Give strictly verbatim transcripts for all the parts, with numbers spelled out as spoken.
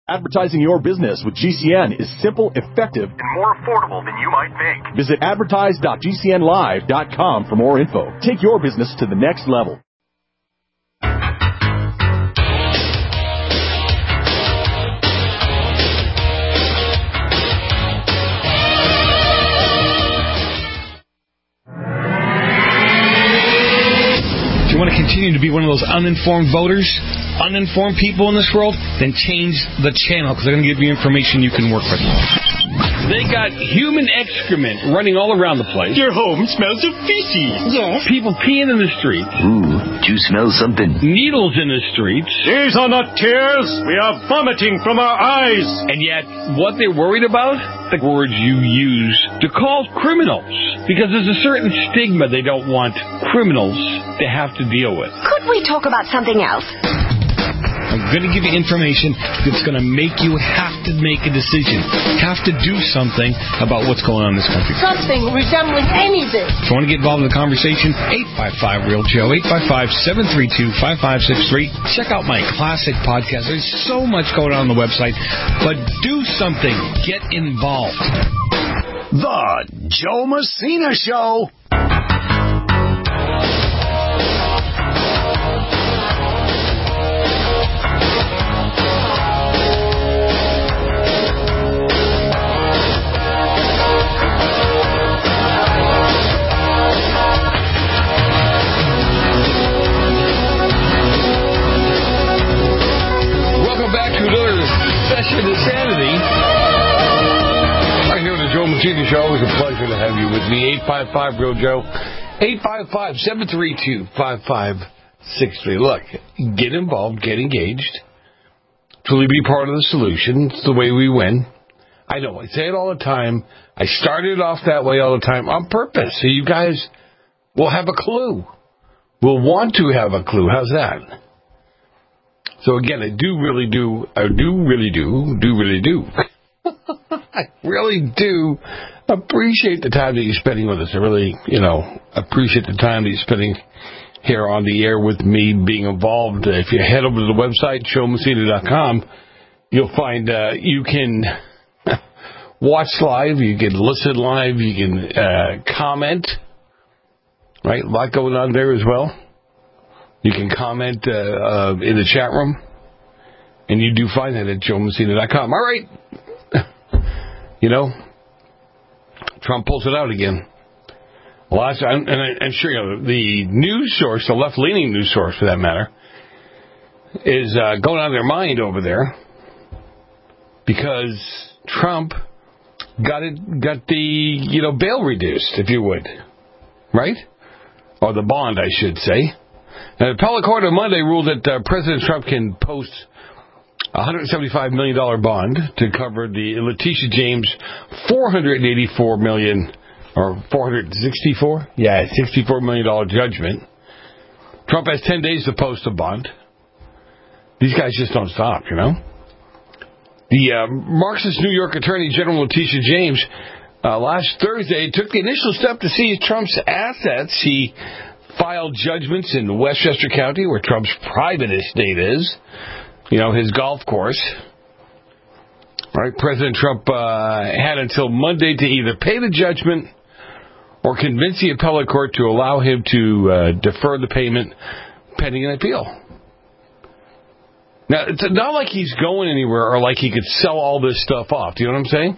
Advertising your business with G C N is simple, effective, and more affordable than you might think. Visit advertise dot g c n live dot com for more info. Take your business to the next level. You want to continue to be one of those uninformed voters, uninformed people in this world, then change the channel, because they're going to give you information you can work with. They got human excrement running all around the place. Your home smells of feces. Yes. People peeing in the streets. Ooh, do you smell something? Needles in the streets. These are not tears. We are vomiting from our eyes. And yet, what they're worried about? The words you use to call criminals. Because there's a certain stigma they don't want criminals to have to deal with. Could we talk about something else? I'm going to give you information that's going to make you have to make a decision, have to do something about what's going on in this country. Something resembling anything. If you want to get involved in the conversation, eight five five, real Joe, eight five five, seven three two, five five six three. Check out my classic podcast. There's so much going on on the website, but do something. Get involved. The Joe Messina Show. Insanity. Right here on the Joe Messina Show. Always a pleasure to have you with me. eight five five, real Joe. eight five five, seven three two, five five six three. Look, get involved, get engaged. Truly be part of the solution. It's the way we win. I know, I say it all the time. I started off that way all the time on purpose. So you guys will have a clue. Will want to have a clue. How's that? So again, I do really do, I do really do, do really do. I really do appreciate the time that you're spending with us. I really, you know, appreciate the time that you're spending here on the air with me, being involved. If you head over to the website, joe messina dot com, you'll find uh, you can watch live, you can listen live, you can uh, comment, right? A lot going on there as well. You can comment uh, uh, in the chat room, and you do find that at joe messina dot com. All right. You know, Trump pulls it out again. Lots, and I'm sure you know, the news source, the left-leaning news source for that matter, is uh, going out of their mind over there because Trump got it, got the you know bail reduced, if you would, right? Or the bond, I should say. Now, the appellate court on Monday ruled that uh, President Trump can post a one hundred seventy-five million dollars bond to cover the Letitia James four hundred eighty-four million dollars or four hundred sixty-four? Yeah, sixty-four million dollars judgment. Trump has ten days to post a bond. These guys just don't stop, you know. The uh, Marxist New York Attorney General Letitia James uh, last Thursday took the initial step to seize Trump's assets. He filed judgments in Westchester County, where Trump's private estate is, you know, his golf course. Right? President Trump uh, had until Monday to either pay the judgment or convince the appellate court to allow him to uh, defer the payment pending an appeal. Now, it's not like he's going anywhere or like he could sell all this stuff off. Do you know what I'm saying?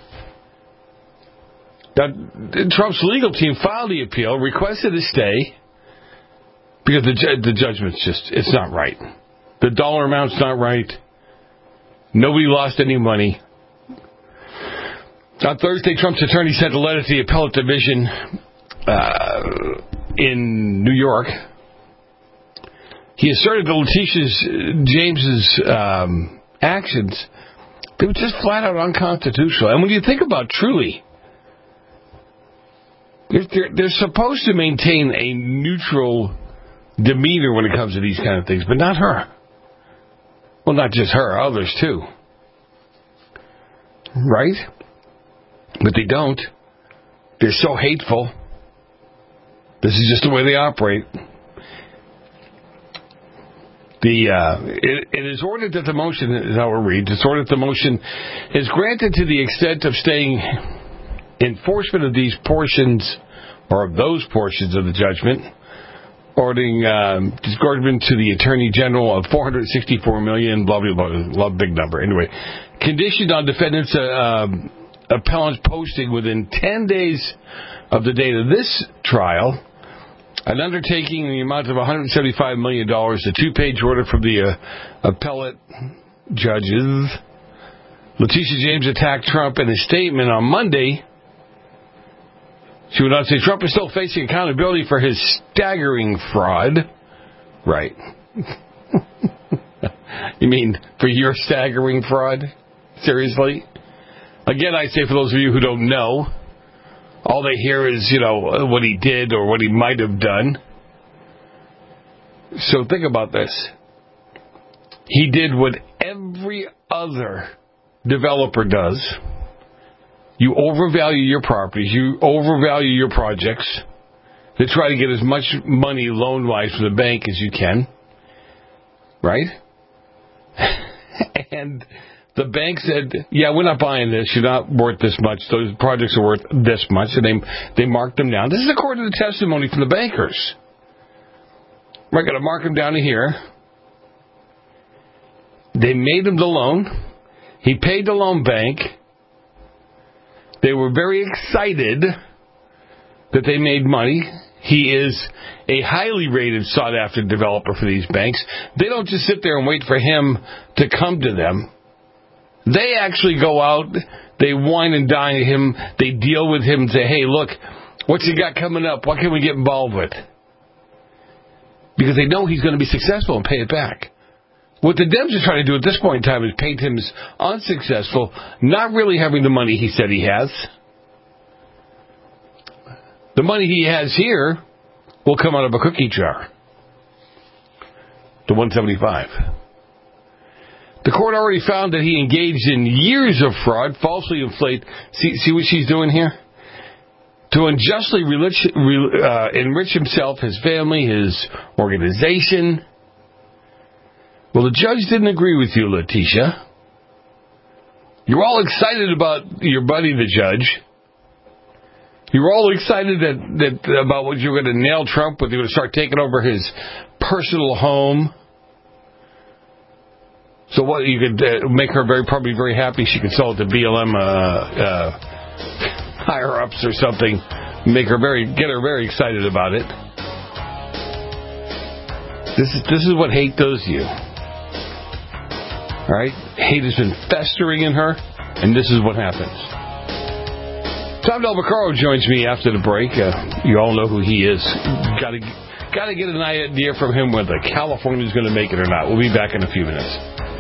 Now, Trump's legal team filed the appeal, requested a stay, because the, ju- the judgment's just, it's not right. The dollar amount's not right. Nobody lost any money. On Thursday, Trump's attorney sent a letter to the appellate division uh, in New York. He asserted that Letitia's James's um, actions, they were just flat out unconstitutional. And when you think about truly, they're, they're, they're supposed to maintain a neutral demeanor when it comes to these kind of things, but not her. Well, not just her, others too. Right? But they don't. They're so hateful. This is just the way they operate. The uh, it, it is ordered that the motion, is how it reads, it's ordered that the motion is granted to the extent of staying enforcement of these portions, or of those portions of the judgment, ordering um, disgorgement to the Attorney General of four hundred sixty-four million dollars, blah, blah, blah, love big number. Anyway, conditioned on defendants' uh, um, appellants posting within ten days of the date of this trial an undertaking in the amount of one hundred seventy-five million dollars, a two-page order from the uh, appellate judges. Letitia James attacked Trump in a statement on Monday. She would not say Trump is still facing accountability for his staggering fraud. Right. You mean for your staggering fraud? Seriously? Again, I say for those of you who don't know, all they hear is, you know, what he did or what he might have done. So think about this. He did what every other developer does. You overvalue your properties. You overvalue your projects to try to get as much money loan-wise from the bank as you can. Right? And the bank said, yeah, we're not buying this. You're not worth this much. Those projects are worth this much. And they, they marked them down. This is according to the testimony from the bankers. We're going to mark them down to here. They made him the loan. He paid the loan bank. They were very excited that they made money. He is a highly rated, sought-after developer for these banks. They don't just sit there and wait for him to come to them. They actually go out, they wine and dine him, they deal with him and say, hey, look, what's he got coming up? What can we get involved with? Because they know he's going to be successful and pay it back. What the Dems are trying to do at this point in time is paint him as unsuccessful, not really having the money he said he has. The money he has here will come out of a cookie jar. The one seventy-five. The court already found that he engaged in years of fraud, falsely inflate. See, see what she's doing here? To unjustly enrich, uh, enrich himself, his family, his organization. Well, the judge didn't agree with you, Letitia. You're all excited about your buddy, the judge. You were all excited that, that about what you were going to nail Trump with. You were going to start taking over his personal home. So what, you could uh, make her very probably very happy. She could sell it to B L M uh, uh, higher ups or something. Make her very get her very excited about it. This is this is what hate does to you. All right, hate has been festering in her, and this is what happens. Tom Del Vaccaro joins me after the break. Uh, you all know who he is. Got to got to get an idea from him whether California's going to make it or not. We'll be back in a few minutes.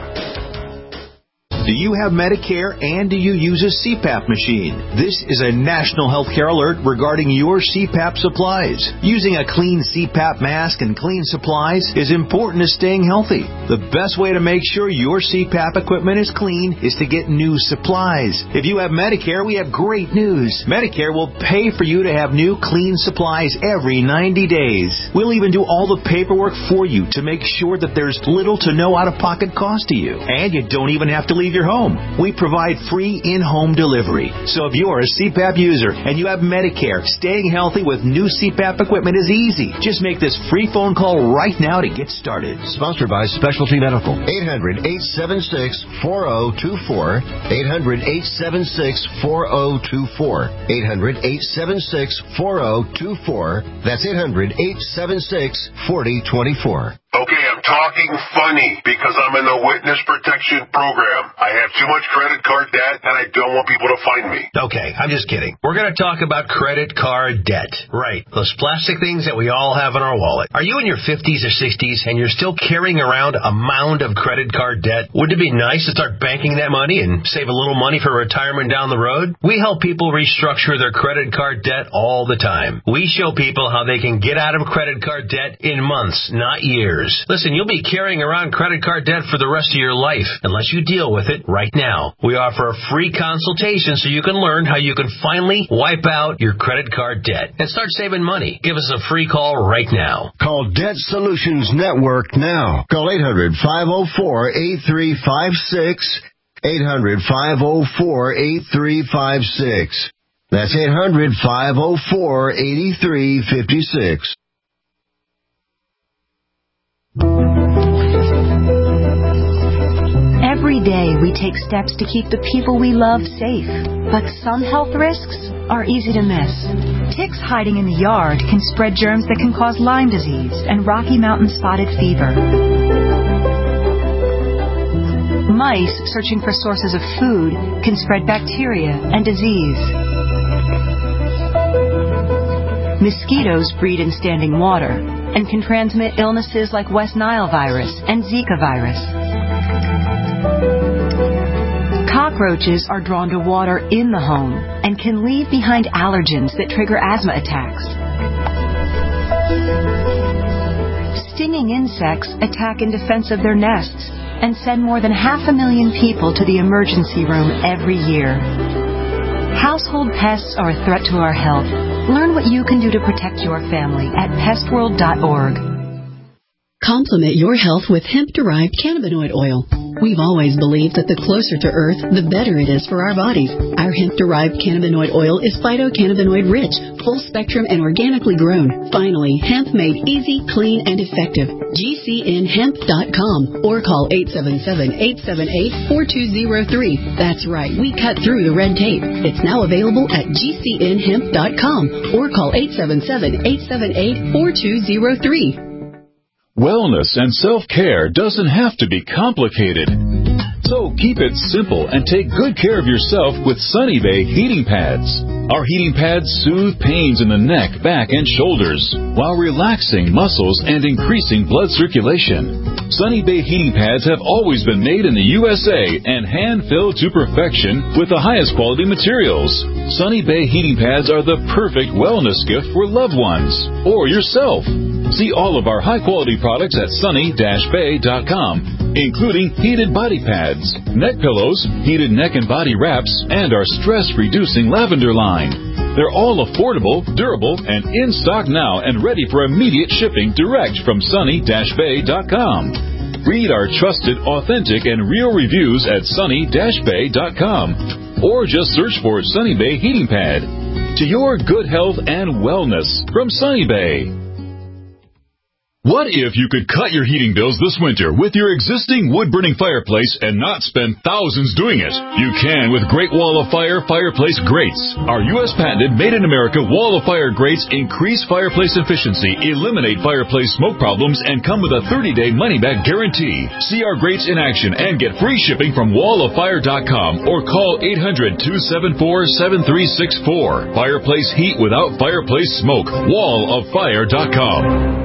Do you have Medicare and do you use a C PAP machine? This is a national healthcare alert regarding your C PAP supplies. Using a clean C PAP mask and clean supplies is important to staying healthy. The best way to make sure your C PAP equipment is clean is to get new supplies. If you have Medicare, we have great news. Medicare will pay for you to have new clean supplies every ninety days. We'll even do all the paperwork for you to make sure that there's little to no out-of-pocket cost to you. And you don't even have to leave your home. We provide free in-home delivery. So if you're a C PAP user and you have Medicare, staying healthy with new C PAP equipment is easy. Just make this free phone call right now to get started. Sponsored by Specialty Medical. eight hundred, eight seven six, four zero two four. eight hundred, eight seven six, four zero two four. eight hundred, eight seven six, four zero two four. That's eight hundred, eight seven six, four zero two four. Okay, I'm talking funny because I'm in the witness protection program. I have too much credit card debt and I don't want people to find me. Okay, I'm just kidding. We're going to talk about credit card debt. Right, those plastic things that we all have in our wallet. Are you in your fifties or sixties and you're still carrying around a mound of credit card debt? Wouldn't it be nice to start banking that money and save a little money for retirement down the road? We help people restructure their credit card debt all the time. We show people how they can get out of credit card debt in months, not years. years. Listen, you'll be carrying around credit card debt for the rest of your life unless you deal with it right now. We offer a free consultation so you can learn how you can finally wipe out your credit card debt and start saving money. Give us a free call right now. Call Debt Solutions Network now. Call eight hundred, five oh four, eight three five six. eight hundred, five oh four, eight three five six. That's eight hundred, five oh four, eight three five six. Every day we take steps to keep the people we love safe, but some health risks are easy to miss. Ticks hiding in the yard can spread germs that can cause Lyme disease and Rocky Mountain spotted fever. Mice searching for sources of food can spread bacteria and disease. Mosquitoes breed in standing water and can transmit illnesses like West Nile virus and Zika virus. Cockroaches are drawn to water in the home and can leave behind allergens that trigger asthma attacks. Stinging insects attack in defense of their nests and send more than half a million people to the emergency room every year. Household pests are a threat to our health. Learn what you can do to protect your family at pest world dot org. Complement your health with hemp-derived cannabinoid oil. We've always believed that the closer to Earth, the better it is for our bodies. Our hemp-derived cannabinoid oil is phytocannabinoid-rich, full-spectrum, and organically grown. Finally, hemp made easy, clean, and effective. G C N hemp dot com or call eight seven seven, eight seven eight, four two zero three. That's right, we cut through the red tape. It's now available at G C N hemp dot com or call eight seven seven, eight seven eight, four two zero three. Wellness and self-care doesn't have to be complicated. So keep it simple and take good care of yourself with Sunny Bay heating pads. Our heating pads soothe pains in the neck, back, and shoulders while relaxing muscles and increasing blood circulation. Sunny Bay heating pads have always been made in the U S A and hand-filled to perfection with the highest quality materials. Sunny Bay heating pads are the perfect wellness gift for loved ones or yourself. See all of our high-quality products at sunny dash bay dot com, including heated body pads, neck pillows, heated neck and body wraps, and our stress-reducing lavender line. They're all affordable, durable, and in stock now and ready for immediate shipping direct from sunny dash bay dot com. Read our trusted, authentic, and real reviews at sunny dash bay dot com or just search for Sunny Bay Heating Pad. To your good health and wellness from Sunny Bay. What if you could cut your heating bills this winter with your existing wood-burning fireplace and not spend thousands doing it? You can with Great Wall of Fire fireplace grates. Our U S patented made-in-America Wall of Fire grates increase fireplace efficiency, eliminate fireplace smoke problems, and come with a thirty-day money-back guarantee. See our grates in action and get free shipping from wall of fire dot com or call eight hundred, two seven four, seven three six four. Fireplace heat without fireplace smoke. wall of fire dot com.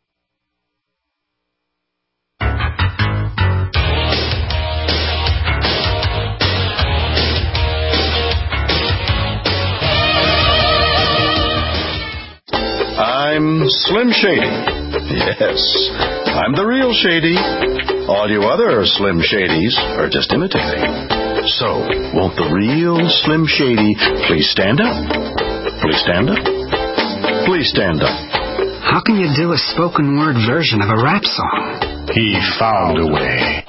I'm Slim Shady. Yes, I'm the real Shady. All you other Slim Shadys are just imitating. So, won't the real Slim Shady please stand up? Please stand up? Please stand up. How can you do a spoken word version of a rap song? He found a way.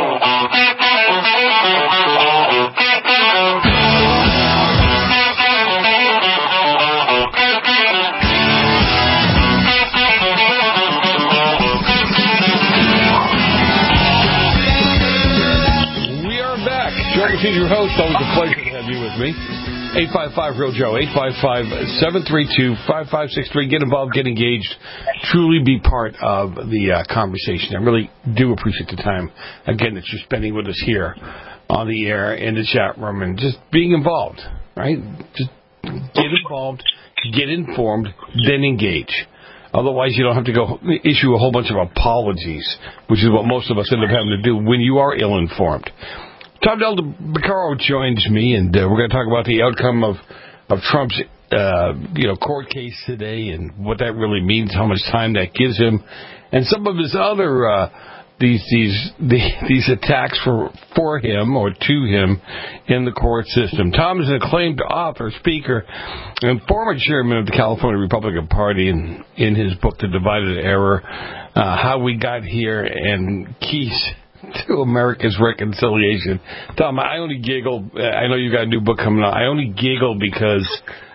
He's your host. Always a pleasure to have you with me. eight five five real Joe. eight five five, seven three two, five five six three. Get involved. Get engaged. Truly be part of the uh, conversation. I really do appreciate the time, again, that you're spending with us here on the air, in the chat room, and just being involved, right? Just get involved, get informed, then engage. Otherwise, you don't have to go issue a whole bunch of apologies, which is what most of us end up having to do when you are ill-informed. Tom Del Beccaro joins me, and uh, we're going to talk about the outcome of, of Trump's uh, you know, court case today and what that really means, how much time that gives him, and some of his other uh, these these these attacks for for him or to him in the court system. Tom is an acclaimed author, speaker, and former chairman of the California Republican Party. In in his book, The Divided Era, uh, How We Got Here and Keys to America's Reconciliation. Tom, I only giggle. I know you got a new book coming out. I only giggle because,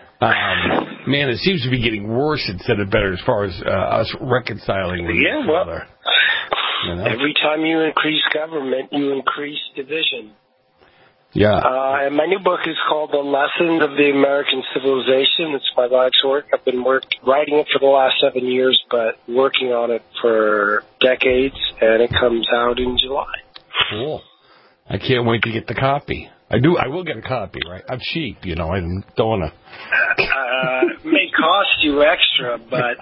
um, man, it seems to be getting worse instead of better as far as uh, us reconciling with yeah, each well, other. You know? Every time you increase government, you increase division. Yeah. Uh, and my new book is called The Lessons of the American Civilization. It's my life's work. I've been work, writing it for the last seven years, but working on it for decades, and it comes out in July. Cool. I can't wait to get the copy. I do. I will get a copy, right? I'm cheap, you know. I don't want to. Uh, it may cost you extra, but...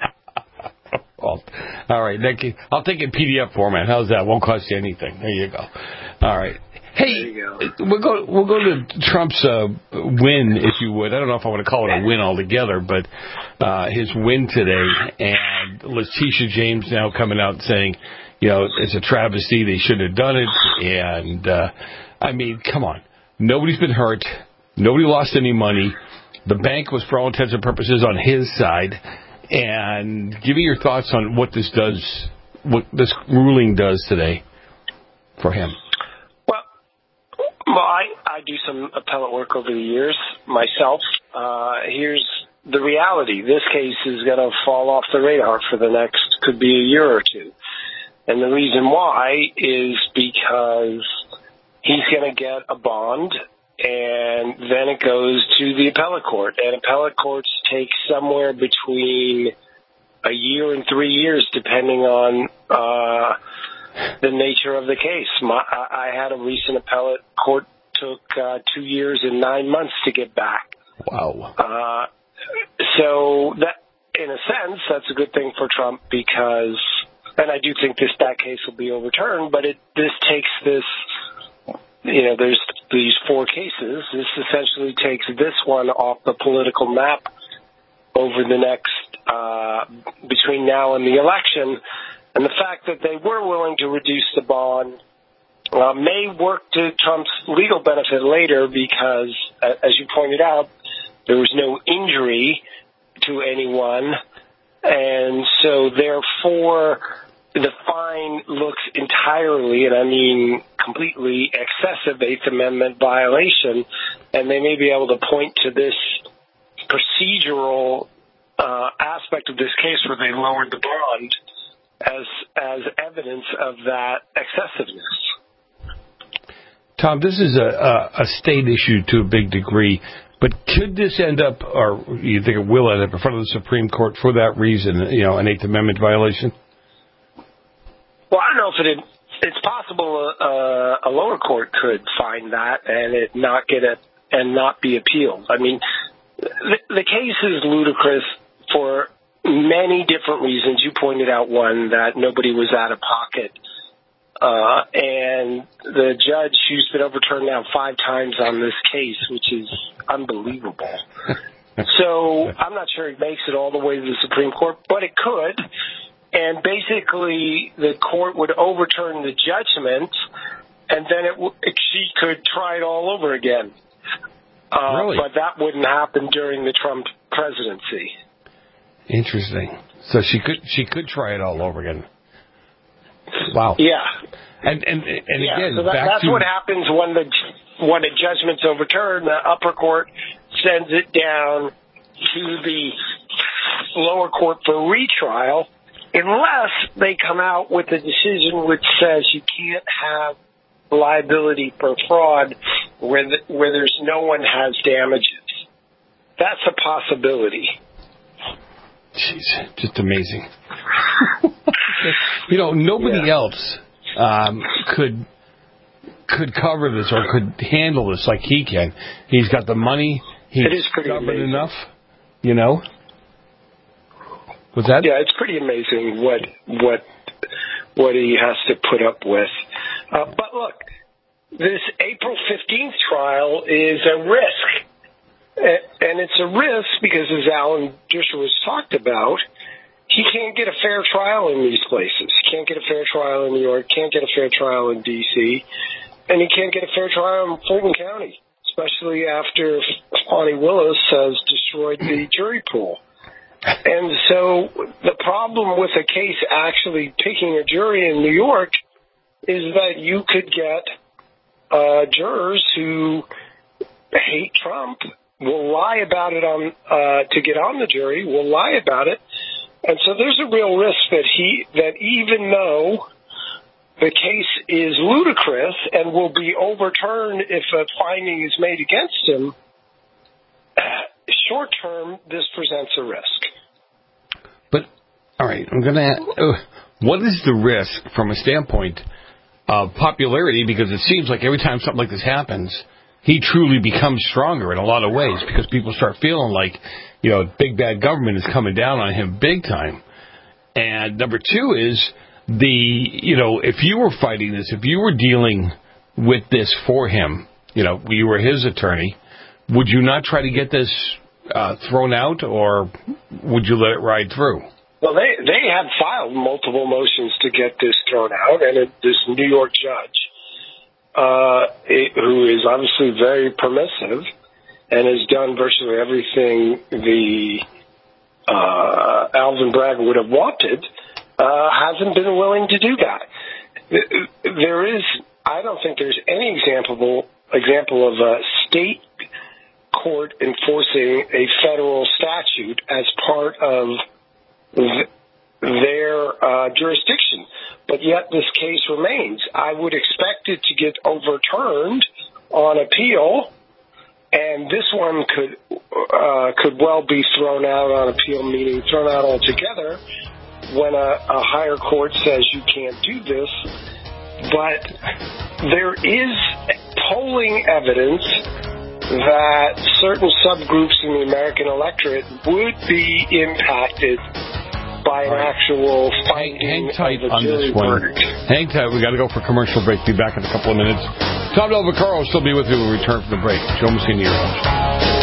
Well, all right, Nicky. I'll take it in P D F format. How's that? Won't cost you anything. There you go. All right. Hey, we'll go. We'll go to Trump's uh, win, if you would. I don't know if I want to call it a win altogether, but uh, his win today, and Letitia James now coming out saying, you know, it's a travesty. They shouldn't have done it. And uh, I mean, come on. Nobody's been hurt. Nobody lost any money. The bank was, for all intents and purposes, on his side. And give me your thoughts on what this does, what this ruling does today for him. Well, well, I, I do some appellate work over the years myself. Uh, here's the reality. This case is going to fall off the radar for the next, could be a year or two. And the reason why is because he's going to get a bond, and then it goes to the appellate court. And appellate courts take somewhere between a year and three years, depending on uh, the nature of the case. My, I had a recent appellate court took uh, two years and nine months to get back. Wow. Uh, so that, in a sense, that's a good thing for Trump because, and I do think this that case will be overturned, but it this takes this. You know, there's these four cases. This essentially takes this one off the political map over the next, uh, between now and the election. And the fact that they were willing to reduce the bond uh, may work to Trump's legal benefit later because, uh, as you pointed out, there was no injury to anyone. And so, therefore, the fine looks entirely, and I mean completely, excessive Eighth Amendment violation, and they may be able to point to this procedural uh, aspect of this case where they lowered the bond as as evidence of that excessiveness. Tom, this is a, a, a state issue to a big degree, but could this end up, or you think it will end up in front of the Supreme Court for that reason, you know, an Eighth Amendment violation? Well, I don't know if it it's possible a, a lower court could find that and it not get it and not be appealed. I mean, the, the case is ludicrous for many different reasons. You pointed out one, that nobody was out of pocket. Uh, and the judge, who's been overturned now five times on this case, which is unbelievable. So I'm not sure it makes it all the way to the Supreme Court, but it could. And basically, the court would overturn the judgment, and then it w- she could try it all over again. Uh, really? But that wouldn't happen during the Trump presidency. Interesting. So she could she could try it all over again. Wow. Yeah. And and and yeah, again, so that, back that's to what happens when the when a judgment's overturned. The upper court sends it down to the lower court for retrial, unless they come out with a decision which says you can't have liability for fraud where the, where there's no one has damages. That's a possibility. Jeez, just amazing. You know, nobody yeah. else um, could could cover this or could handle this like he can. He's got the money. He's it is pretty stubborn amazing. enough. You know. What's that? Yeah, it's pretty amazing what what what he has to put up with. Uh, but look, this April fifteenth trial is a risk. And it's a risk because, as Alan Dershowitz talked about, he can't get a fair trial in these places. He can't get a fair trial in New York, can't get a fair trial in D C, and he can't get a fair trial in Fulton County, especially after Fani Willis has destroyed the jury pool. And so the problem with a case actually picking a jury in New York is that you could get uh, jurors who hate Trump, will lie about it on uh, to get on the jury, will lie about it. And so there's a real risk that he that even though the case is ludicrous and will be overturned if a finding is made against him, short term, this presents a risk. But, all right, I'm going to uh, what is the risk from a standpoint of popularity? Because it seems like every time something like this happens, he truly becomes stronger in a lot of ways because people start feeling like, you know, big bad government is coming down on him big time. And number two is the, you know, if you were fighting this, if you were dealing with this for him, you know, you were his attorney, would you not try to get this uh, thrown out, or would you let it ride through? Well, they they have filed multiple motions to get this thrown out, and it, this New York judge, uh, it, who is obviously very permissive and has done virtually everything the uh, Alvin Bragg would have wanted, uh, hasn't been willing to do that. There is, I don't think there's any example example of a state court enforcing a federal statute as part of th- their uh, jurisdiction. But yet this case remains. I would expect it to get overturned on appeal, and this one could uh, could well be thrown out on appeal, meaning thrown out altogether, when a, a higher court says you can't do this. But there is polling evidence that certain subgroups in the American electorate would be impacted by an right. actual finding hang, hang tight of a on jury this one. verdict. Hang tight. We got to go for commercial break. Be back in a couple of minutes. Tom Del Vaccaro will still be with you when we return from the break. Joe Messina, your host.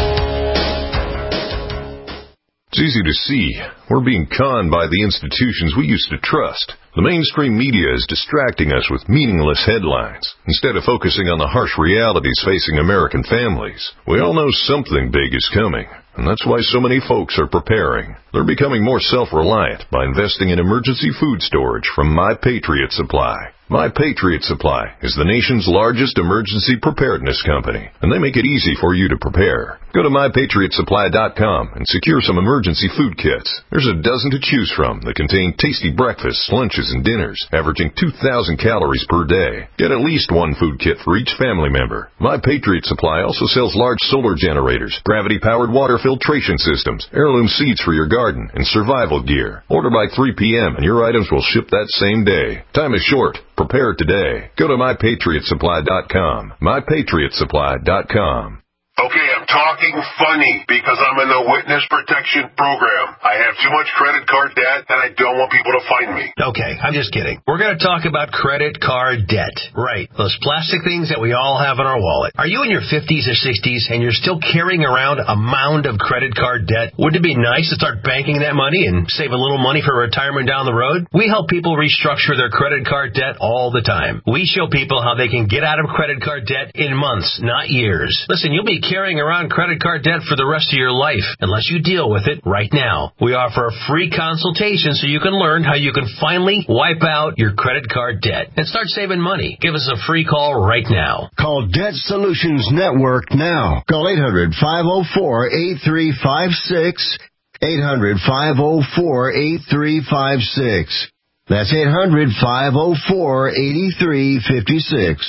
It's easy to see. We're being conned by the institutions we used to trust. The mainstream media is distracting us with meaningless headlines instead of focusing on the harsh realities facing American families. We all know something big is coming, and that's why so many folks are preparing. They're becoming more self-reliant by investing in emergency food storage from My Patriot Supply. My Patriot Supply is the nation's largest emergency preparedness company, and they make it easy for you to prepare. Go to my patriot supply dot com and secure some emergency food kits. There's a dozen to choose from that contain tasty breakfasts, lunches, and dinners, averaging two thousand calories per day. Get at least one food kit for each family member. My Patriot Supply also sells large solar generators, gravity-powered water filtration systems, heirloom seeds for your garden, and survival gear. Order by three p.m. and your items will ship that same day. Time is short. Prepare today. Go to my patriot supply dot com. my patriot supply dot com. Okay, I'm talking funny because I'm in the witness protection program. I have too much credit card debt and I don't want people to find me. Okay, I'm just kidding. We're going to talk about credit card debt. Right, those plastic things that we all have in our wallet. Are you in your fifties or sixties and you're still carrying around a mound of credit card debt? Wouldn't it be nice to start banking that money and save a little money for retirement down the road? We help people restructure their credit card debt all the time. We show people how they can get out of credit card debt in months, not years. Listen, you'll be carrying around credit card debt for the rest of your life unless you deal with it right now. We offer a free consultation so you can learn how you can finally wipe out your credit card debt and start saving money. Give us a free call right now. Call Debt Solutions Network now. Call eight hundred, five oh four, eight three five six, eight hundred, five oh four, eight three five six. That's eight hundred, five oh four, eight three five six.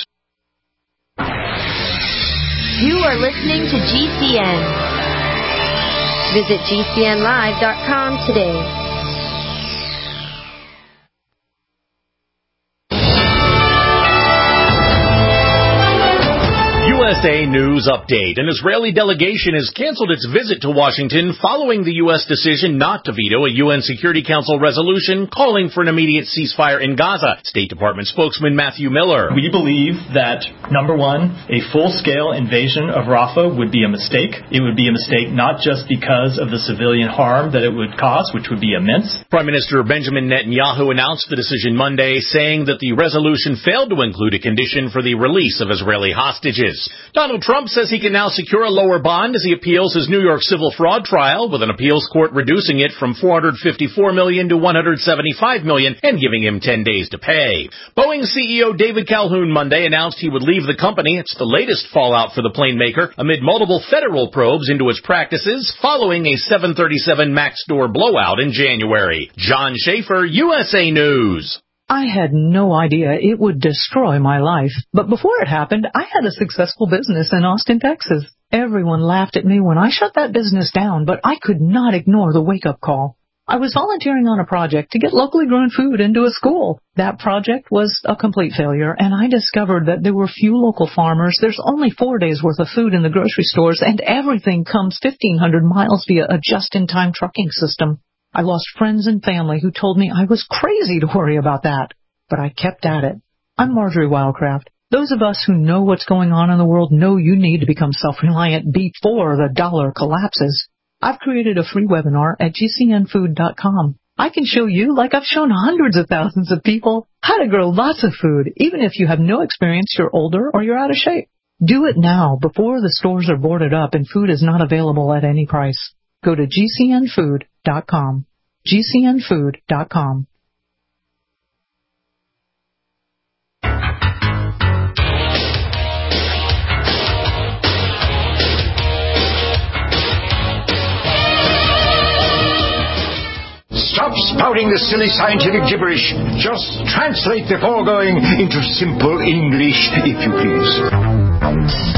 You are listening to G C N. Visit G C N live dot com today. U S A News Update. An Israeli delegation has canceled its visit to Washington following the U S decision not to veto a U N Security Council resolution calling for an immediate ceasefire in Gaza. State Department spokesman Matthew Miller. We believe that, number one, a full-scale invasion of Rafah would be a mistake. It would be a mistake not just because of the civilian harm that it would cause, which would be immense. Prime Minister Benjamin Netanyahu announced the decision Monday, saying that the resolution failed to include a condition for the release of Israeli hostages. Donald Trump says he can now secure a lower bond as he appeals his New York civil fraud trial, with an appeals court reducing it from four hundred fifty-four million dollars to one hundred seventy-five million dollars and giving him ten days to pay. Boeing C E O David Calhoun Monday announced he would leave the company. It's the latest fallout for the plane maker amid multiple federal probes into its practices following a seven thirty-seven MAX door blowout in January. John Schaefer, U S A News. I had no idea it would destroy my life. But before it happened, I had a successful business in Austin, Texas. Everyone laughed at me when I shut that business down, but I could not ignore the wake-up call. I was volunteering on a project to get locally grown food into a school. That project was a complete failure, and I discovered that there were few local farmers. There's only four days' worth of food in the grocery stores, and everything comes fifteen hundred miles via a just-in-time trucking system. I lost friends and family who told me I was crazy to worry about that, but I kept at it. I'm Marjorie Wildcraft. Those of us who know what's going on in the world know you need to become self-reliant before the dollar collapses. I've created a free webinar at G C N food dot com. I can show you, like I've shown hundreds of thousands of people, how to grow lots of food, even if you have no experience, you're older, or you're out of shape. Do it now before the stores are boarded up and food is not available at any price. Go to G C N food dot com. G C N food dot com. Stop spouting the silly scientific gibberish. Just translate the foregoing into simple English, if you please.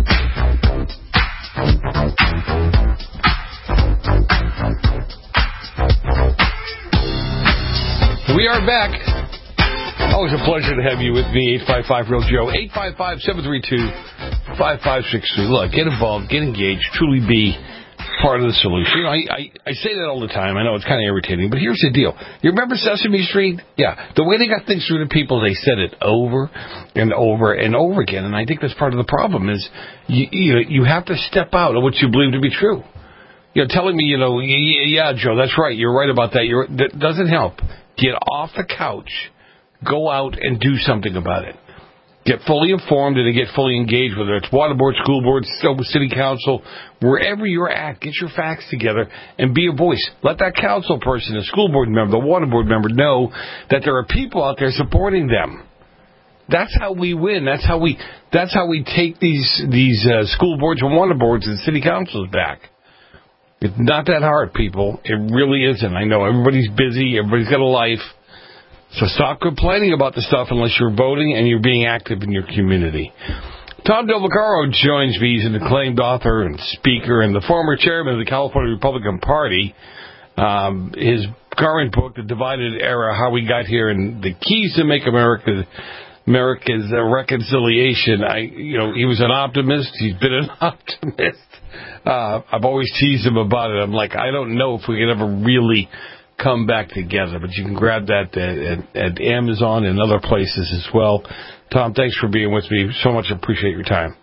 We are back. Always a pleasure to have you with me, eight five five Real Joe, eight five five, seven three two, five five six three. Look, get involved, get engaged, truly be part of the solution. You know, I, I, I say that all the time. I know it's kind of irritating, but here's the deal. You remember Sesame Street? Yeah. The way they got things through to people, they said it over and over and over again, and I think that's part of the problem is you, you, you have to step out of what you believe to be true. You know, telling me, you know, yeah, Joe, that's right. You're right about that. You're, that doesn't help. Get off the couch. Go out and do something about it. Get fully informed and get fully engaged, whether it's water board, school board, city council, wherever you're at. Get your facts together and be a voice. Let that council person, the school board member, the water board member know that there are people out there supporting them. That's how we win. That's how we. That's how we take these these uh, school boards and water boards and city councils back. It's not that hard, people. It really isn't. I know everybody's busy. Everybody's got a life. So stop complaining about the stuff unless you're voting and you're being active in your community. Tom Del Vaccaro joins me. He's an acclaimed author and speaker and the former chairman of the California Republican Party. Um, his current book, The Divided Era, How We Got Here and the Keys to Make America America's uh, Reconciliation. I, you know, he was an optimist. He's been an optimist. Uh, I've always teased him about it. I'm like, I don't know if we can ever really come back together, but you can grab that at, at, at Amazon and other places as well. Tom, thanks for being with me. So much appreciate your time.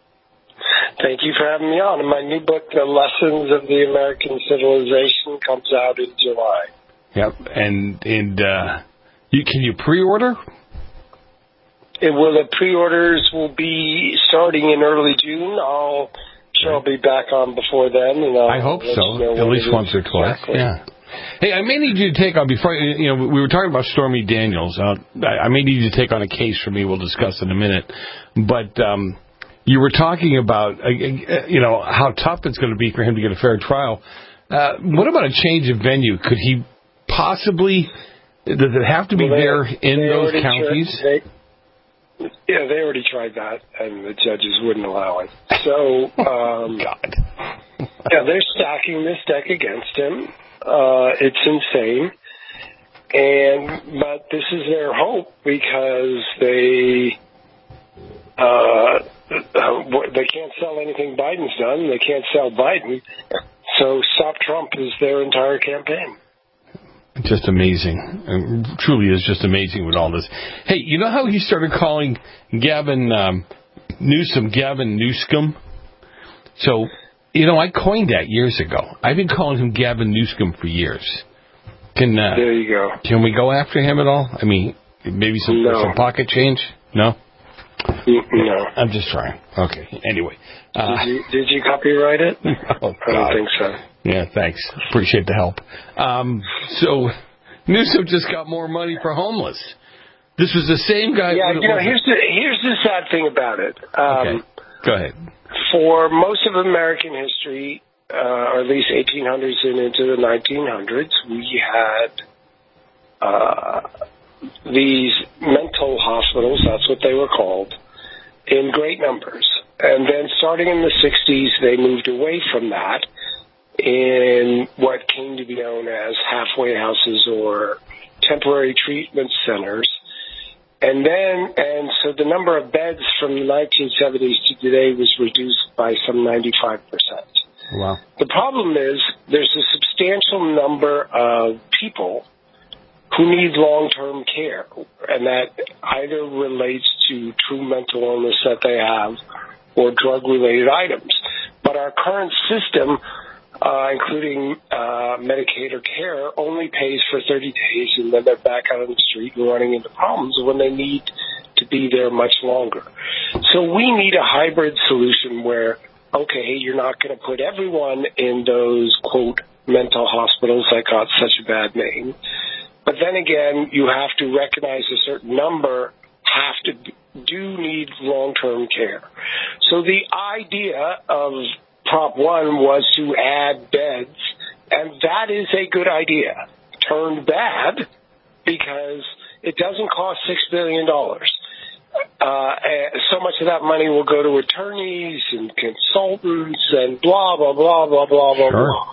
Thank you for having me on. And my new book, The Lessons of the American Civilization, comes out in July. Yep, and and uh, you can you pre-order? It will. The pre-orders will be starting in early June. I'll sure I'll be back on before then. And I'll I hope so. You know At least once or twice. Exactly. Yeah. Hey, I may need you to take on, before, you know, we were talking about Stormy Daniels. Uh, I, I may need you to take on a case for me. We'll discuss in a minute. But um, you were talking about, uh, you know, how tough it's going to be for him to get a fair trial. Uh, what about a change of venue? Could he possibly, does it have to be well, they, there in those counties? Tried, they, yeah, they already tried that, and the judges wouldn't allow it. So, um, God. yeah, they're stacking this deck against him. Uh, it's insane, and but this is their hope because they uh, they can't sell anything Biden's done. They can't sell Biden. So Stop Trump is their entire campaign. Just amazing. It truly is just amazing with all this. Hey, you know how he started calling Gavin um, Newsom Gavin Newscomb? So, you know, I coined that years ago. I've been calling him Gavin Newscomb for years. Can uh, There you go. Can we go after him at all? I mean, maybe some, No. some pocket change? No? No. I'm just trying. Okay. Anyway. Uh, Did you, did you copyright it? Oh, I don't think so. Yeah, thanks. Appreciate the help. Um, so, Newsom just got more money for homeless. This was the same guy. Yeah, you know, was here's the, here's the sad thing about it. Um, okay. Go ahead. For most of American history, uh, or at least eighteen hundreds and into the nineteen hundreds, we had uh, these mental hospitals, that's what they were called, in great numbers. And then starting in the sixties, they moved away from that in what came to be known as halfway houses or temporary treatment centers. And then, and so the number of beds from the nineteen seventies to today was reduced by some ninety-five percent. Wow. The problem is there's a substantial number of people who need long-term care, and that either relates to true mental illness that they have or drug-related items. But our current system, uh, including uh, Medicaid or care, only pays for thirty days, and then they're back out on the street and running into problems when they need to be there much longer. So we need a hybrid solution where, okay, you're not going to put everyone in those, quote, mental hospitals that got such a bad name. But then again, you have to recognize a certain number have to do need long-term care. So the idea of Prop one was to add beds, and that is a good idea. Turned bad because it doesn't cost six billion dollars. Uh, so much of that money will go to attorneys and consultants and blah, blah, blah, blah, blah, blah, sure. blah.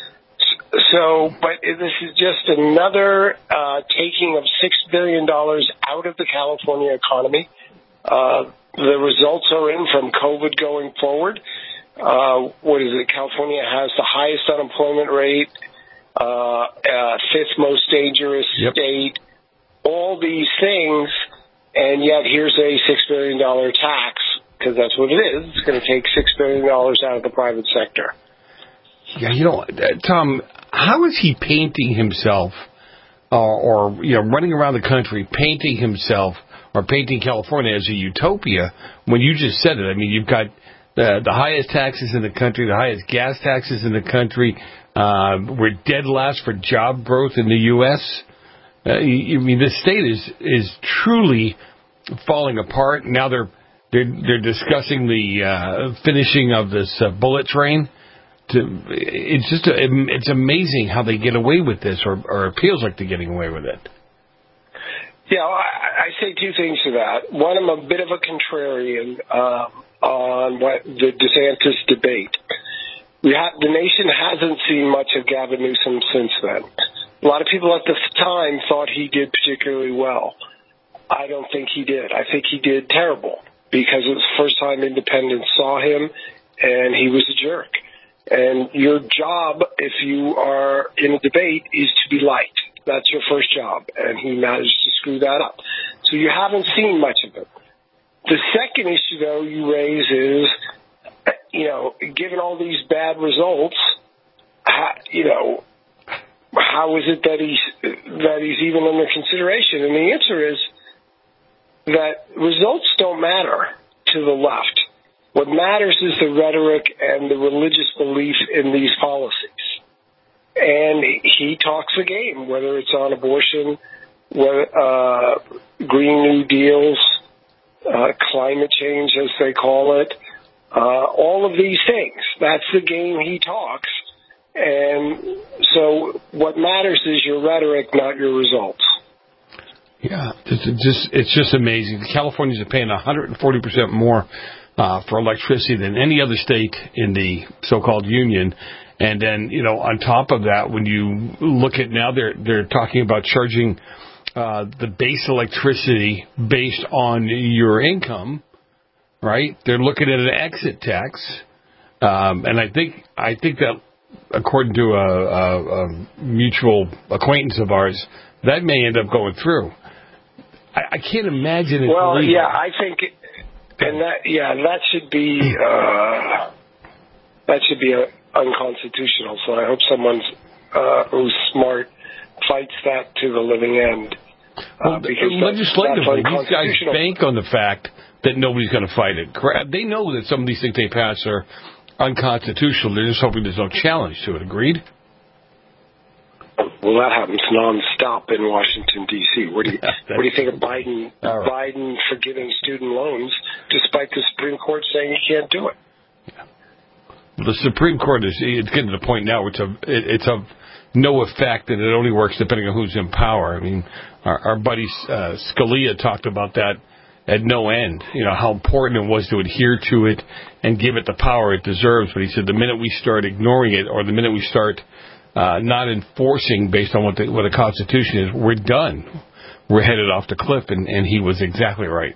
So, but this is just another uh, taking of six billion dollars out of the California economy. Uh, the results are in from COVID going forward. Uh, what is it? California has the highest unemployment rate, uh, uh, fifth most dangerous yep. state, all these things, and yet here's a six billion dollars tax, because that's what it is. It's going to take six billion dollars out of the private sector. Yeah, you know, uh, Tom, how is he painting himself uh, or, you know, running around the country painting himself or painting California as a utopia when you just said it? I mean, you've got the, the highest taxes in the country, the highest gas taxes in the country. Uh, we're dead last for job growth in the U S Uh, I mean, the state is is truly falling apart. Now they're they're, they're discussing the uh, finishing of this uh, bullet train. To, it's just a, it's amazing how they get away with this, or, or it feels like they're getting away with it. Yeah, well, I, I say two things to that. One, I'm a bit of a contrarian uh, on what the DeSantis debate. We have, the nation hasn't seen much of Gavin Newsom since then. A lot of people at the time thought he did particularly well. I don't think he did. I think he did terrible because it was the first time independents saw him, and he was a jerk. And your job, if you are in a debate, is to be liked. That's your first job, and he managed to screw that up. So you haven't seen much of it. The second issue, though, you raise is, you know, given all these bad results, how, you know, how is it that he's that he's even under consideration? And the answer is that results don't matter to the left. What matters is the rhetoric and the religious belief in these policies. And he talks the game, whether it's on abortion, whether, uh, Green New Deals, uh, climate change, as they call it, uh, all of these things. That's the game he talks. And so what matters is your rhetoric, not your results. Yeah, it's just, it's just amazing. The Californians are paying one hundred forty percent more Uh, for electricity than any other state in the so-called union. And then, you know, on top of that, when you look at now, they're they're talking about charging uh, the base electricity based on your income, right? They're looking at an exit tax, um, and I think I think that, according to a, a, a mutual acquaintance of ours, that may end up going through. I, I can't imagine it. Well, legal. yeah, I think, and that yeah, that should be uh, that should be uh, unconstitutional. So I hope someone's uh, who's smart fights that to the living end. Uh, well, because legislatively, that's these guys bank on the fact that nobody's going to fight it. They know that some of these things they pass are unconstitutional. They're just hoping there's no challenge to it. Agreed? Well, that happens nonstop in Washington, D C What do you What do you think of Biden right. Biden forgiving student loans despite the Supreme Court saying he can't do it? Yeah. The Supreme Court is it's getting to the point now where it's of it, it's of no effect, and it only works depending on who's in power. I mean, our, our buddy uh, Scalia talked about that at no end, you know, how important it was to adhere to it and give it the power it deserves. But he said the minute we start ignoring it, or the minute we start uh, not enforcing based on what the, what the Constitution is, we're done. We're headed off the cliff, and, and he was exactly right.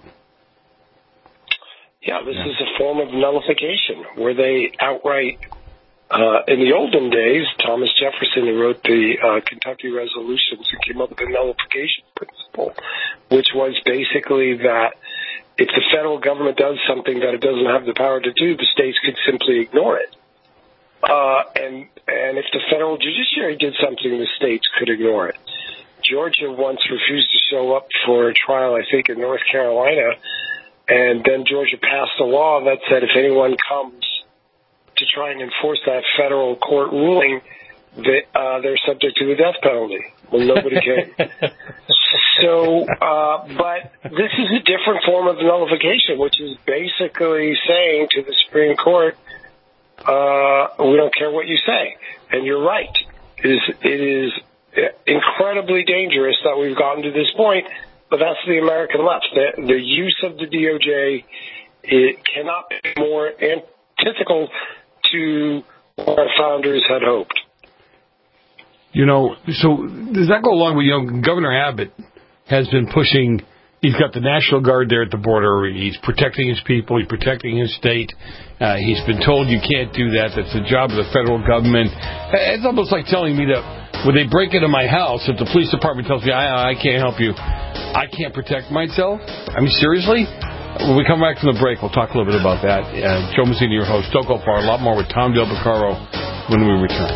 Yeah, this yeah. is a form of nullification, where they outright, uh, in the olden days, Thomas Jefferson, who wrote the uh, Kentucky Resolutions, and came up with the nullification principle, which was basically that if the federal government does something that it doesn't have the power to do, the states could simply ignore it. Uh, and and if the federal judiciary did something, the states could ignore it. Georgia once refused to show up for a trial, I think, in North Carolina, and then Georgia passed a law that said if anyone comes to try and enforce that federal court ruling, that uh, they're subject to the death penalty. Well, nobody came. So, uh, but this is a different form of nullification, which is basically saying to the Supreme Court, uh, we don't care what you say. And you're right. It is, it is incredibly dangerous that we've gotten to this point, but that's the American left. The, the use of the D O J, it cannot be more antithetical to what our founders had hoped. You know, so does that go along with, you know, Governor Abbott has been pushing, he's got the National Guard there at the border, he's protecting his people, he's protecting his state, uh, he's been told you can't do that, that's the job of the federal government. It's almost like telling me that when they break into my house, if the police department tells me, I, I can't help you, I can't protect myself? I mean, seriously? When we come back from the break, we'll talk a little bit about that. Uh, Joe Mazzini, your host. Don't go far. A lot more with Tom Del Beccaro when we return.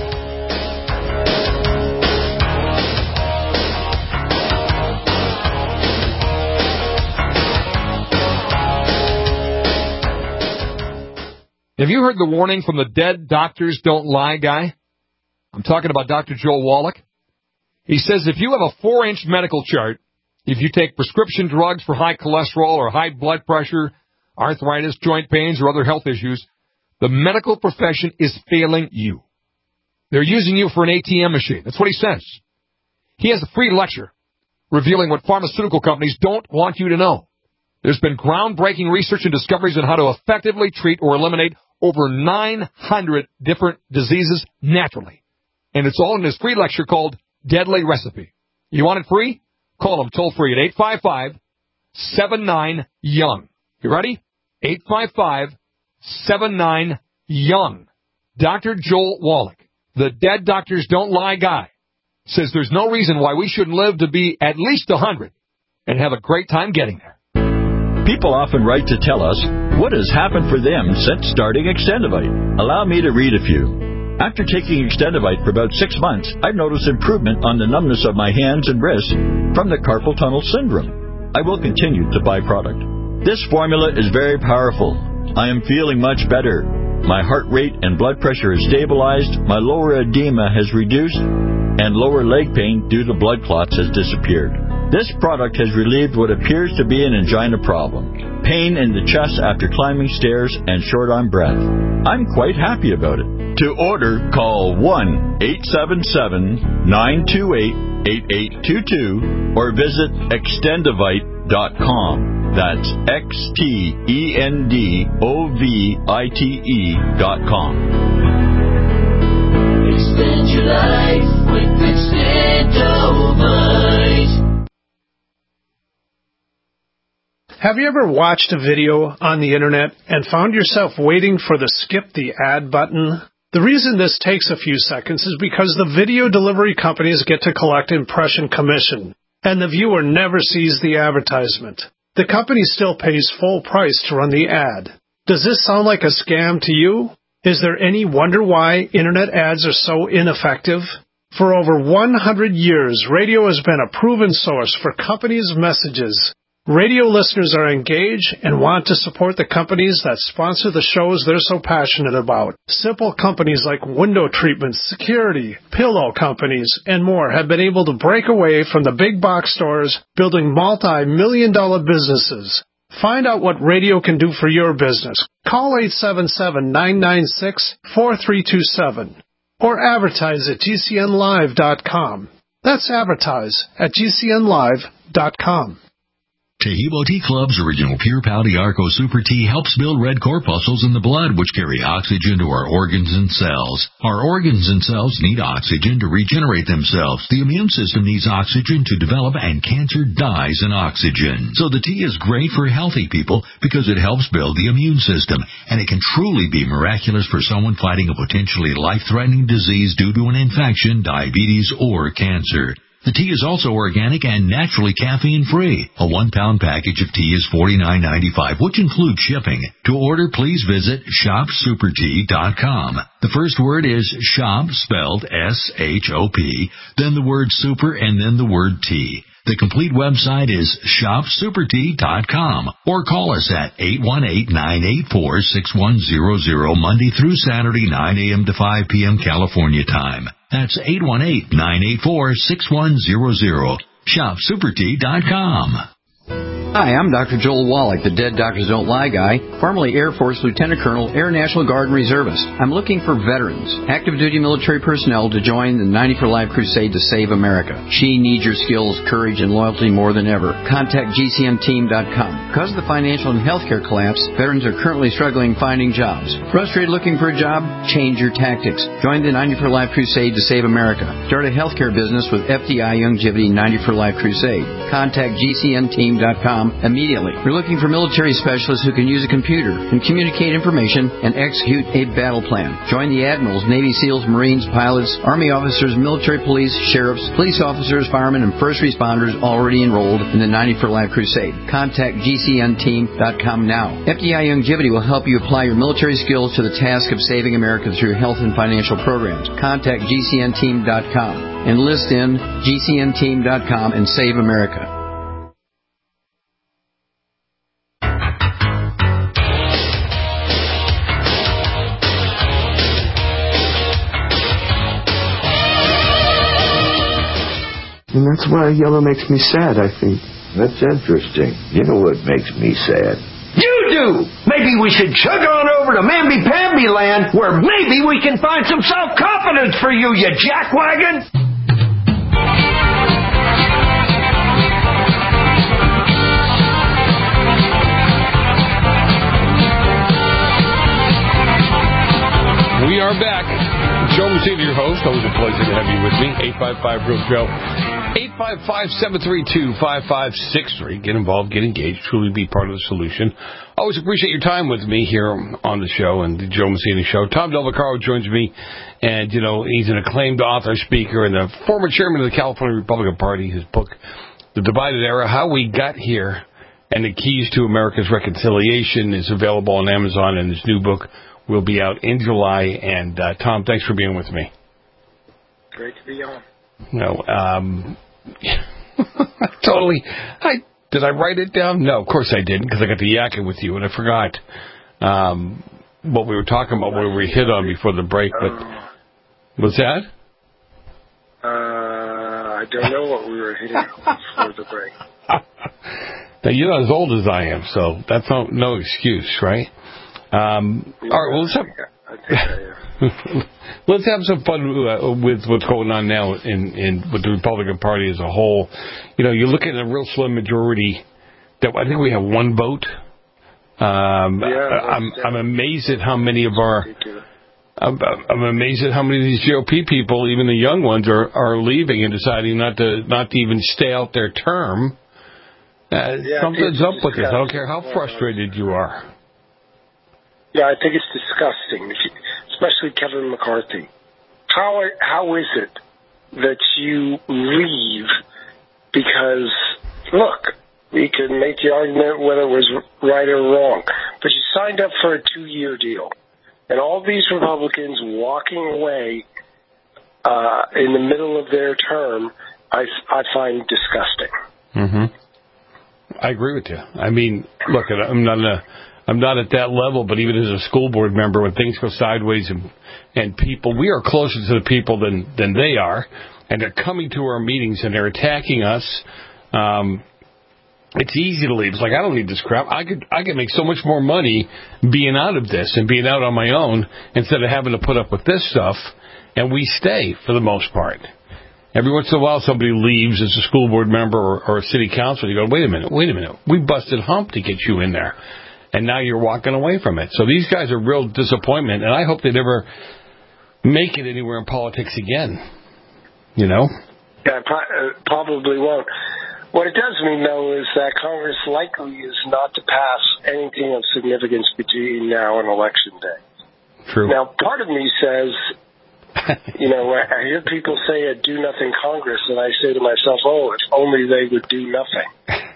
Have you heard the warning from the Dead Doctors Don't Lie guy? I'm talking about Doctor Joel Wallach. He says if you have a four-inch medical chart, if you take prescription drugs for high cholesterol or high blood pressure, arthritis, joint pains, or other health issues, the medical profession is failing you. They're using you for an A T M machine. That's what he says. He has a free lecture revealing what pharmaceutical companies don't want you to know. There's been groundbreaking research and discoveries on how to effectively treat or eliminate over nine hundred different diseases naturally. And it's all in his free lecture called Deadly Recipe. You want it free? Call him toll-free at eight five five, seven nine, young. You ready? eight five five, seven nine, young. Doctor Joel Wallach, the Dead Doctors Don't Lie guy, says there's no reason why we shouldn't live to be at least one hundred and have a great time getting there. People often write to tell us what has happened for them since starting Extendivite. Allow me to read a few. After taking Extendivite for about six months, I've noticed improvement on the numbness of my hands and wrists from the carpal tunnel syndrome. I will continue to buy product. This formula is very powerful. I am feeling much better. My heart rate and blood pressure has stabilized, my lower edema has reduced, and lower leg pain due to blood clots has disappeared. This product has relieved what appears to be an angina problem, pain in the chest after climbing stairs, and short-arm breath. I'm quite happy about it. To order, call one eight seven seven, nine two eight, eight eight two two or visit extendivite dot com. That's X T E N D O V I T E dot com. Extend your life with Extendivite. Have you ever watched a video on the internet and found yourself waiting for the skip the ad button? The reason this takes a few seconds is because the video delivery companies get to collect impression commission, and the viewer never sees the advertisement. The company still pays full price to run the ad. Does this sound like a scam to you? Is there any wonder why internet ads are so ineffective? For over one hundred years, radio has been a proven source for companies' messages. Radio listeners are engaged and want to support the companies that sponsor the shows they're so passionate about. Simple companies like window treatments, security, pillow companies, and more have been able to break away from the big box stores, building multi-million dollar businesses. Find out what radio can do for your business. Call eight seven seven, nine nine six, four three two seven or advertise at G C N live dot com. That's advertise at G C N live dot com. Tahibo Tea Club's original Pure Pau Arco Super Tea helps build red corpuscles in the blood, which carry oxygen to our organs and cells. Our organs and cells need oxygen to regenerate themselves. The immune system needs oxygen to develop, and cancer dies in oxygen. So the tea is great for healthy people because it helps build the immune system, and it can truly be miraculous for someone fighting a potentially life-threatening disease due to an infection, diabetes, or cancer. The tea is also organic and naturally caffeine-free. A one-pound package of tea is forty-nine ninety-five, which includes shipping. To order, please visit shop super tea dot com. The first word is shop, spelled S H O P, then the word super, and then the word tea. The complete website is shop super tea dot com, or call us at eight one eight, nine eight four, six one zero zero Monday through Saturday, nine a.m. to five p.m. California time. That's eight one eight, nine eight four, six one zero zero. shop super tea dot com. Hi, I'm Doctor Joel Wallach, the Dead Doctors Don't Lie guy, formerly Air Force Lieutenant Colonel, Air National Guard and Reservist. I'm looking for veterans, active duty military personnel to join the ninety for Life crusade to save America. She needs your skills, courage, and loyalty more than ever. Contact G C N team dot com. Because of the financial and healthcare collapse, veterans are currently struggling finding jobs. Frustrated looking for a job? Change your tactics. Join the ninety for Life crusade to save America. Start a healthcare business with F D I Youngevity ninety for Life crusade. Contact G C N team dot com immediately. We're looking for military specialists who can use a computer and communicate information and execute a battle plan. Join the admirals, Navy SEALs, Marines, pilots, Army officers, military police, sheriffs, police officers, firemen, and first responders already enrolled in the ninety for Life crusade. Contact G C N team dot com now. F D I Youngevity will help you apply your military skills to the task of saving America through health and financial programs. Contact G C N team dot com. Enlist in G C N team dot com and save America. And that's why yellow makes me sad, I think. That's interesting. You know what makes me sad? You do! Maybe we should chug on over to Mamby-Pamby land, where maybe we can find some self-confidence for you, you jackwagon! We are back. Joe Messina, your host. Always a pleasure to have you with me. eight five five, real Joe. eight five five, seven three two, five five six three. Get involved, get engaged, truly be part of the solution. Always appreciate your time with me here on the show and the Joe Messina Show. Tom Del Vaccaro joins me, and, you know, he's an acclaimed author, speaker, and the former chairman of the California Republican Party. His book, The Divided Era, How We Got Here, and the Keys to America's Reconciliation, is available on Amazon, and his new book will be out in July. And, uh, Tom, thanks for being with me. Great to be on. No, um, totally. I did I write it down? No, of course I didn't, because I got the yakking with you and I forgot um, what we were talking about, what we hit on before the break. But what's that? Uh, I don't know what we were hitting on before the break. Now, you're not as old as I am, so that's no, no excuse, right? Um, yeah, all right, well, let's have, I think I, yeah. let's have some fun uh, with what's going on now in, in with the Republican Party as a whole. You know, you look at a real slim majority. That I think we have one vote. Um, yeah, I'm I'm amazed at how many of our. I'm, I'm amazed at how many of these G O P people, even the young ones, are, are leaving and deciding not to not to even stay out their term. Uh, Yeah, something's it's up with this. I don't disgusting. care how frustrated you are. Yeah, I think it's disgusting, if you- especially Kevin McCarthy. How how is it that you leave because, look, we can make the argument whether it was right or wrong, but you signed up for a two-year deal. And all these Republicans walking away uh, in the middle of their term, I, I find disgusting. Mm-hmm. I agree with you. I mean, look, I'm not a, I'm not at that level, but even as a school board member, when things go sideways and and people, we are closer to the people than than they are, and they're coming to our meetings and they're attacking us. Um, it's easy to leave. It's like, I don't need this crap. I could I could make so much more money being out of this and being out on my own instead of having to put up with this stuff. And we stay for the most part. Every once in a while, somebody leaves as a school board member or, or a city council. You go, wait a minute, wait a minute. We busted hump to get you in there, and now you're walking away from it. So these guys are real disappointment, and I hope they never make it anywhere in politics again. You know? Yeah, pro- probably won't. What it does mean, though, is that Congress likely is not to pass anything of significance between now and Election Day. True. Now, part of me says, you know, I hear people say a do-nothing Congress, and I say to myself, oh, if only they would do nothing.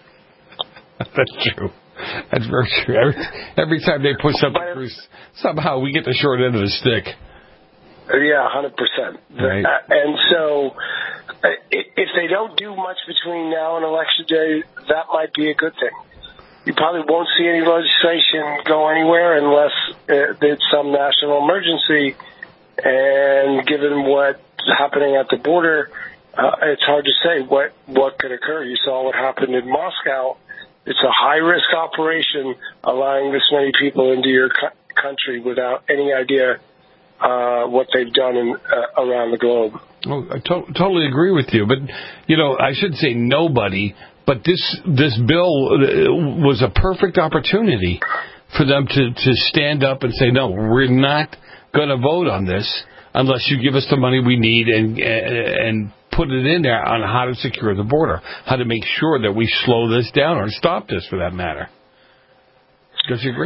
That's true. That's very true. Every, every time they push something through, somehow we get the short end of the stick. Yeah, one hundred percent. Right. Uh, and so uh, if they don't do much between now and Election Day, that might be a good thing. You probably won't see any legislation go anywhere unless uh, it's some national emergency. And given what's happening at the border, uh, it's hard to say what, what could occur. You saw what happened in Moscow. It's a high-risk operation allowing this many people into your co- country without any idea uh, what they've done in, uh, around the globe. Oh, I to- totally agree with you. But, you know, I should say nobody, but this this bill was a perfect opportunity for them to, to stand up and say, no, we're not going to vote on this unless you give us the money we need and and put it in there on how to secure the border, how to make sure that we slow this down or stop this, for that matter. Don't you agree?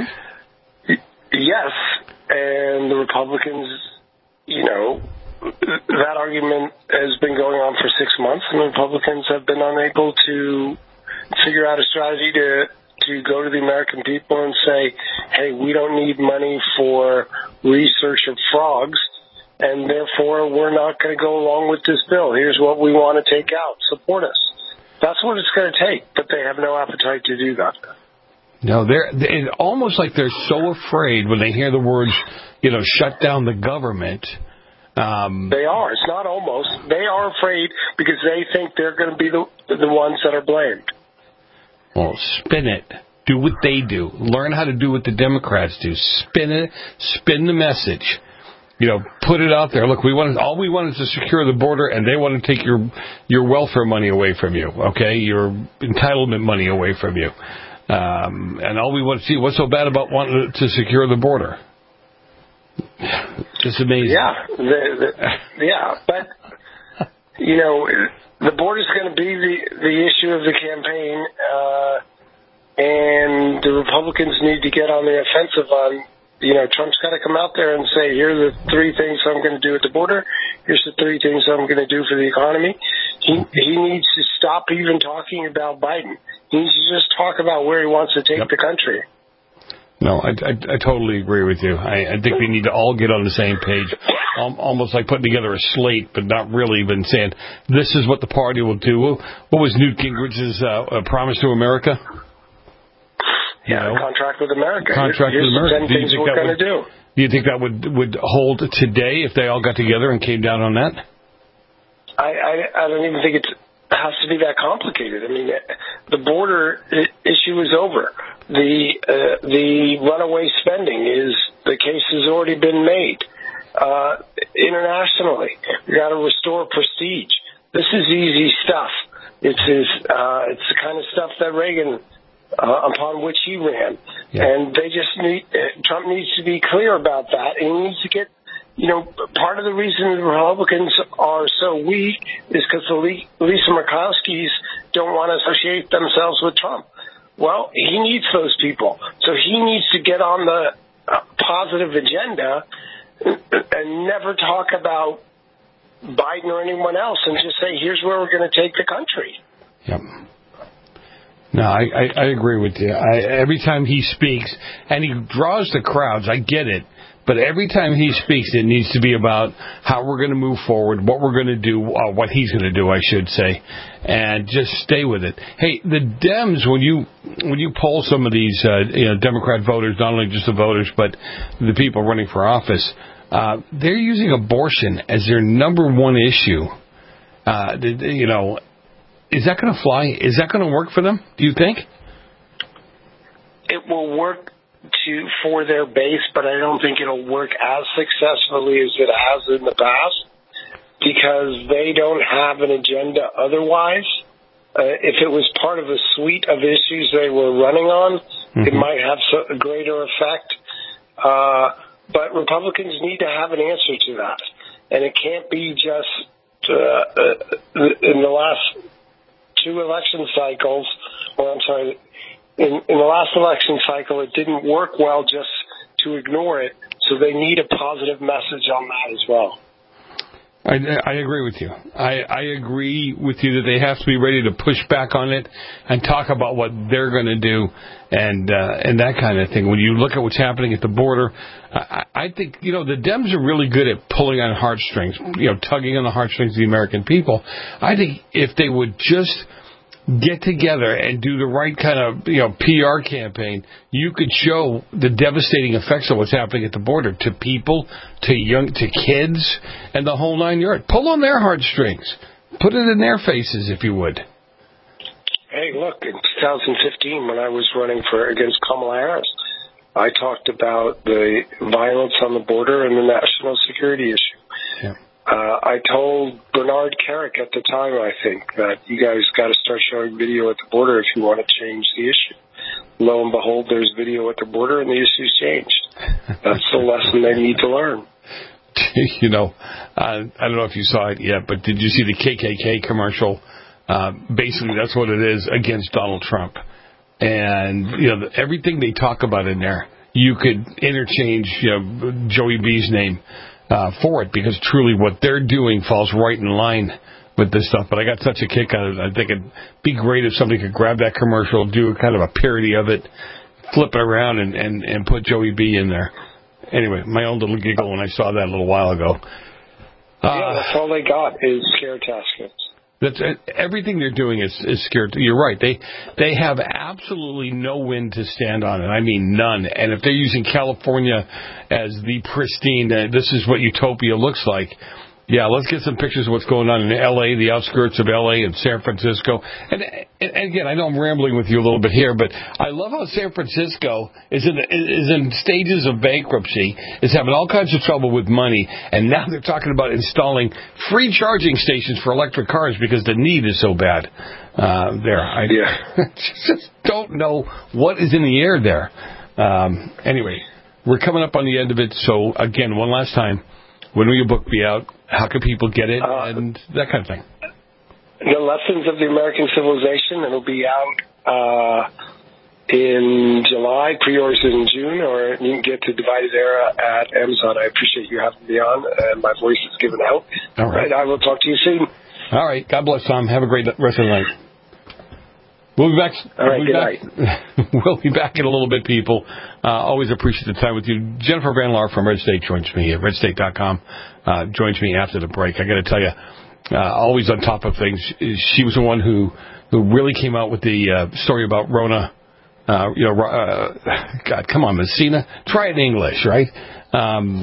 Yes, and the Republicans, you know, that argument has been going on for six months, and the Republicans have been unable to figure out a strategy to to go to the American people and say, hey, we don't need money for research of frogs, and therefore we're not going to go along with this bill. Here's what we want to take out. Support us. That's what it's going to take, but they have no appetite to do that. No, they're, it's almost like they're so afraid when they hear the words, you know, shut down the government. Um, they are. It's not almost. They are afraid because they think they're going to be the the ones that are blamed. Well, spin it. Do what they do. Learn how to do what the Democrats do. Spin it. Spin the message. You know, put it out there. Look, we want all we want is to secure the border, and they want to take your your welfare money away from you. Okay, your entitlement money away from you. Um, and all we want to see, what's so bad about wanting to secure the border? It's amazing. Yeah, the, the, yeah, but you know, the border is going to be the the issue of the campaign, uh, and the Republicans need to get on the offensive on. You know, Trump's got to come out there and say, here are the three things I'm going to do at the border. Here's the three things I'm going to do for the economy. He he needs to stop even talking about Biden. He needs to just talk about where he wants to take yep. the country. No, I, I, I totally agree with you. I, I think we need to all get on the same page, almost like putting together a slate, but not really even saying, this is what the party will do. What was Newt Gingrich's uh, promise to America? You yeah, know, contract with America. Contract Here's with America. ten things we're going to do. Do you think that would would hold today if they all got together and came down on that? I, I, I don't even think it's, it has to be that complicated. I mean, the border issue is over. The uh, the runaway spending is, the case has already been made. Uh, internationally, we got to restore prestige. This is easy stuff. It's his, uh, it's the kind of stuff that Reagan. Uh, upon which he ran, yeah. and they just need uh, Trump needs to be clear about that, and he needs to get you know, part of the reason the Republicans are so weak is because the Lisa Murkowskis don't want to associate themselves with Trump. Well, he needs those people. So he needs to get on the uh, positive agenda and never talk about Biden or anyone else and just say, here's where we're going to take the country. Yep. No, I, I, I agree with you. I, every time he speaks, and he draws the crowds, I get it. But every time he speaks, it needs to be about how we're going to move forward, what we're going to do, uh, what he's going to do, I should say, and just stay with it. Hey, the Dems, when you when you poll some of these uh, you know, Democrat voters, not only just the voters, but the people running for office, uh, they're using abortion as their number one issue. Uh, you know, is that going to fly? Is that going to work for them, do you think? It will work to for their base, but I don't think it'll work as successfully as it has in the past because they don't have an agenda otherwise. Uh, if it was part of a suite of issues they were running on, mm-hmm. it might have so, a greater effect. Uh, but Republicans need to have an answer to that. And it can't be just uh, uh, in the last two election cycles, or I'm sorry, In, in the last election cycle, it didn't work well just to ignore it, so they need a positive message on that as well. I, I agree with you. I, I agree with you that they have to be ready to push back on it and talk about what they're going to do and uh, and that kind of thing. When you look at what's happening at the border, I, I think, you know, the Dems are really good at pulling on heartstrings, you know, tugging on the heartstrings of the American people. I think if they would just get together and do the right kind of, you know, P R campaign, you could show the devastating effects of what's happening at the border to people, to young, to kids, and the whole nine yards. Pull on their heartstrings. Put it in their faces, if you would. Hey, look, in two thousand fifteen, when I was running for against Kamala Harris, I talked about the violence on the border and the national security issue. Yeah. Uh, I told Bernard Kerik at the time, I think, that you guys got to start showing video at the border if you want to change the issue. Lo and behold, there's video at the border, and the issue's changed. That's the lesson they need to learn. You know, uh, I don't know if you saw it yet, but did you see the K K K commercial? Uh, basically, that's what it is against Donald Trump. And, you know, everything they talk about in there, you could interchange, you know, Joey B's name Uh, for it, because truly what they're doing falls right in line with this stuff. But I got such a kick out of it. I think it'd be great if somebody could grab that commercial, do a kind of a parody of it, flip it around, and, and, and put Joey B in there. Anyway, my own little giggle when I saw that a little while ago. Uh, yeah, that's all they got is scare tactics. That's everything they're doing is, is scared. You're right. They they have absolutely no wind to stand on it. I mean, none. And if they're using California as the pristine, uh, this is what utopia looks like. Yeah, let's get some pictures of what's going on in L A, the outskirts of L A and San Francisco. And, and again, I know I'm rambling with you a little bit here, but I love how San Francisco is in is in stages of bankruptcy, is having all kinds of trouble with money, and now they're talking about installing free charging stations for electric cars because the need is so bad uh, there. I yeah. just don't know what is in the air there. Um, anyway, we're coming up on the end of it, so again, one last time, when will your book be out? How can people get it? Uh, and that kind of thing. The Lessons of the American Civilization. It'll be out uh, in July, pre-orders in June, or you can get to Divided Era at Amazon. I appreciate you having me on, and my voice is given out. All right. And I will talk to you soon. All right. God bless, Tom. Have a great rest of the night. We'll be back. All right, we'll be good back. night. We'll be back in a little bit, people. Uh, always appreciate the time with you. Jennifer Van Laar from Red State joins me at red state dot com. Uh, joins me after the break. I got to tell you, uh, always on top of things. She was the one who, who really came out with the uh, story about Rona. Uh, you know, uh, God, come on, Messina. Try it in English, right? Um,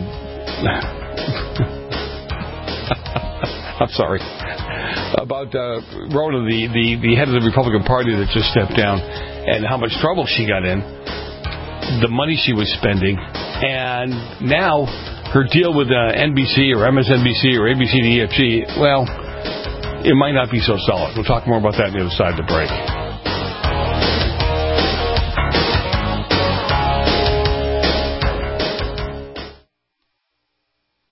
I'm sorry. About uh, Rona, the, the, the head of the Republican Party that just stepped down, and how much trouble she got in, the money she was spending, and now her deal with uh, N B C or M S N B C or A B C D E F G, well, it might not be so solid. We'll talk more about that on the other side of the break.